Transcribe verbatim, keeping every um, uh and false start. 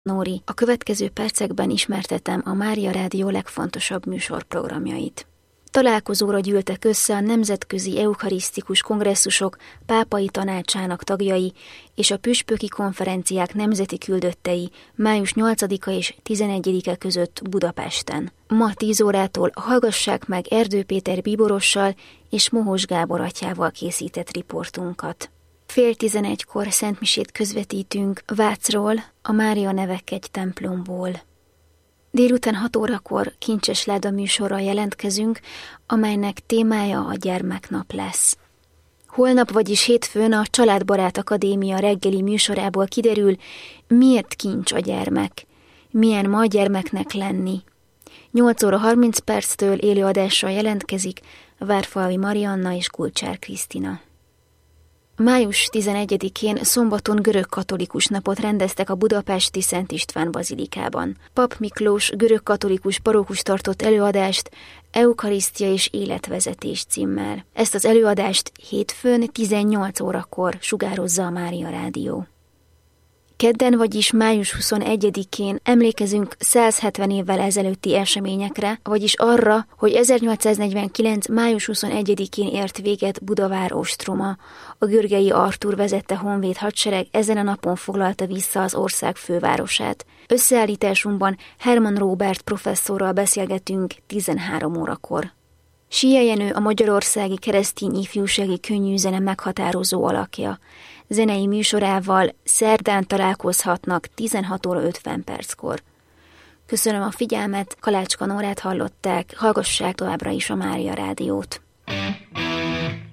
Nóri, a következő percekben ismertetem a Mária Rádió legfontosabb műsorprogramjait. Találkozóra gyűltek össze a Nemzetközi Eucharisztikus Kongresszusok pápai tanácsának tagjai és a püspöki konferenciák nemzeti küldöttei május nyolcadika és tizenegyedike között Budapesten. Ma tíz órától hallgassák meg Erdő Péter bíborossal és Mohos Gábor atyával készített riportunkat. Fél tizenegykor szentmisét közvetítünk Vácról, a Mária Nevekegy templomból. Délután hat órakor Kincses Láda műsorral jelentkezünk, amelynek témája a gyermeknap lesz. Holnap, vagyis hétfőn a Családbarát Akadémia reggeli műsorából kiderül, miért kincs a gyermek, milyen ma a gyermeknek lenni. nyolc óra harminc perctől élőadással jelentkezik Várfalvi Marianna és Kulcsár Krisztina. május tizenegyedikén szombaton görög-katolikus napot rendeztek a budapesti Szent István bazilikában. Pap Miklós görög-katolikus parókus tartott előadást Eukarisztia és életvezetés címmel. Ezt az előadást hétfőn tizennyolc órakor sugározza a Mária Rádió. Kedden, vagyis május huszonegyedikén emlékezünk száz hetven évvel ezelőtti eseményekre, vagyis arra, hogy ezernyolcszáznegyvenkilenc. május huszonegyedikén ért véget Budavár ostroma. A Görgei Artúr vezette honvéd hadsereg ezen a napon foglalta vissza az ország fővárosát. Összeállításunkban Herman Róbert professzorral beszélgetünk tizenhárom órakor. Sia Jenő a magyarországi keresztény ifjúsági könnyűzene meghatározó alakja. Zenei műsorával szerdán találkozhatnak tizenhat óra ötven perckor. Köszönöm a figyelmet, Kalácska Nórát hallották, hallgassák továbbra is a Mária Rádiót.